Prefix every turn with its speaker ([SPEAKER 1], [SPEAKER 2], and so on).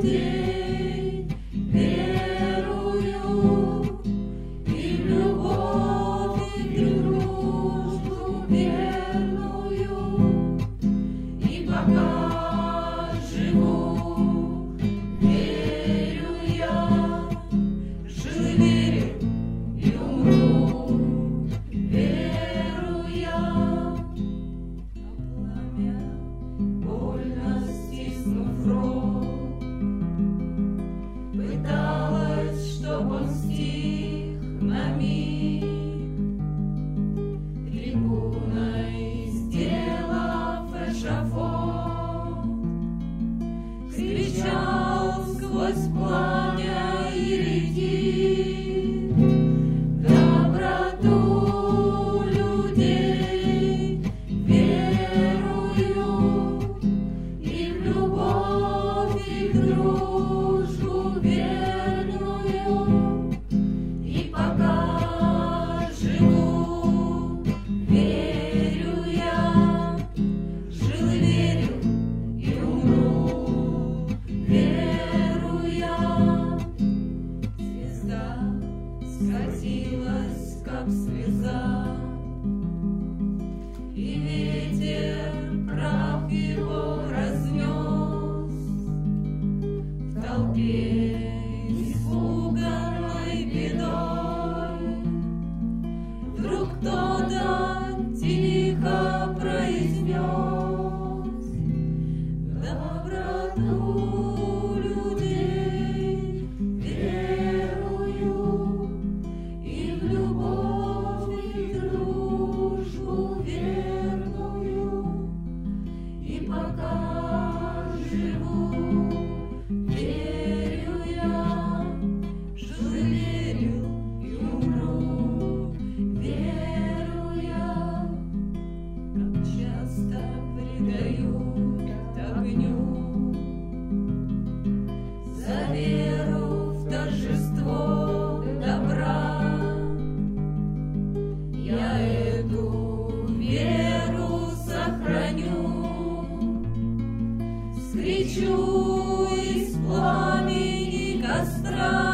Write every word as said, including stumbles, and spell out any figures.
[SPEAKER 1] людей верую, и в любовь, и в дружбу верную, и пока живу, верю я, жил и верю, и умру, верю я. А пламя, больно стиснув рот, пыталась, чтоб он стих на миг, трибуной сделав эшафот, кричал сквозь пламя еретик доброту людей верую, и в любовь, и в дружбу верную, и пока живу, верю я, жил и верю, и умру, верю я. Звезда скатилась, как слеза, и ветер прах его разнес в толпе испуганной бедой. Вдруг кто-то тихо произнес доброту людей верую, и в любовь, и в дружбу верную, и пока живу, верю я, жил и верю, и умру, верю я. Как часто предают огню за веру в торжество добра, я эту веру сохраню, скричу из пламени костра.